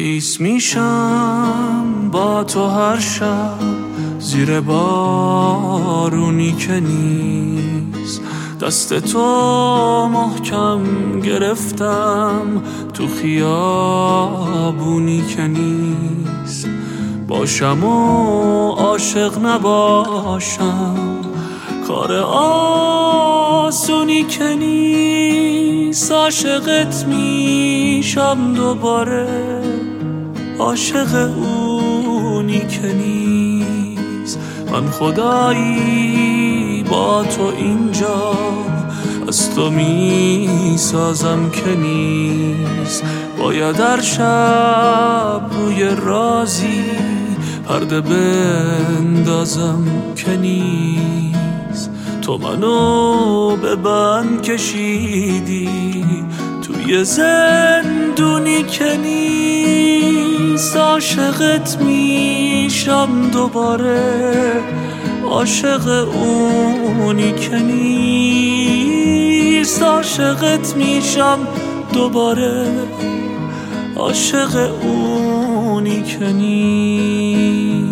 خیس میشم با تو هر شب زیر بارونی که نیست، دست تو محکم گرفتم تو خیابونی که نیست. باشم و عاشق نباشم کار آسونی که نیست. عاشقت میشم دوباره، عاشق اونی که نیست. من خدایی با تو اینجا از تو میسازم که نیست. باید هر شب روی رازی پرده بندازم که نیست. تو منو به بند کشیدی توی زندونی که نیست. عاشقت میشم دوباره، عاشق اونی که نیست. عاشقت میشم دوباره، عاشق اونی که نیست.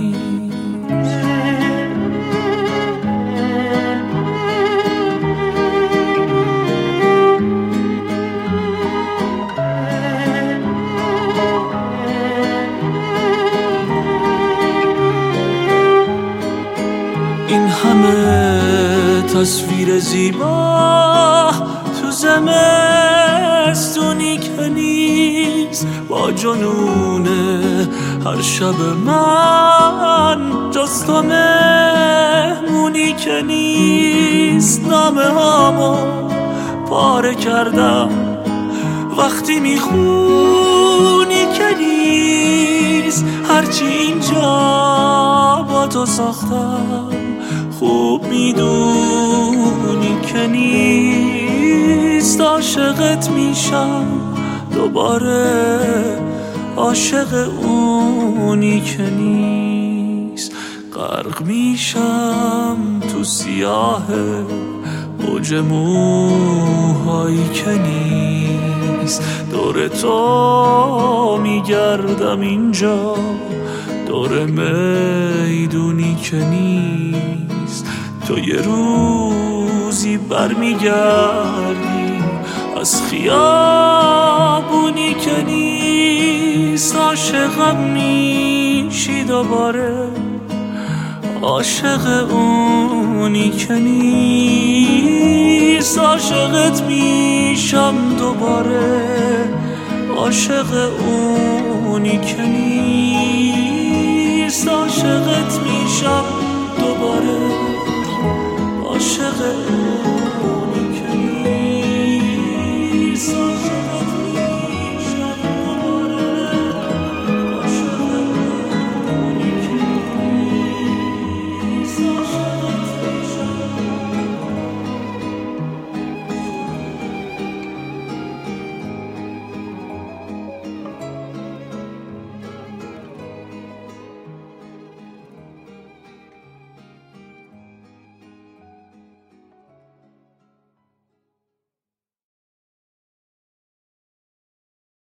این همه تصویر زیبا تو زمستونی که نیست. با جنون هر شب من جز تو مهمونی که نیست. نامه هامو پاره کردم وقتی میخونی که نیست. هرچی اینجا با تو ساختم خوب میدونی که نیست. عاشقت میشم دوباره، عاشق اونی که نیست. غرق میشم تو سیاه موج موهایی که نیست. دور تو میگردم اینجا، دور میدونی که نیست. تو یه روزی برمیگردی از خیابونی که نیست. عاشقم میشی دوباره، عاشق اونی که نیست. عاشقت میشم دوباره، عاشق اونی که نیست. عاشقت میشم دوباره، عاشق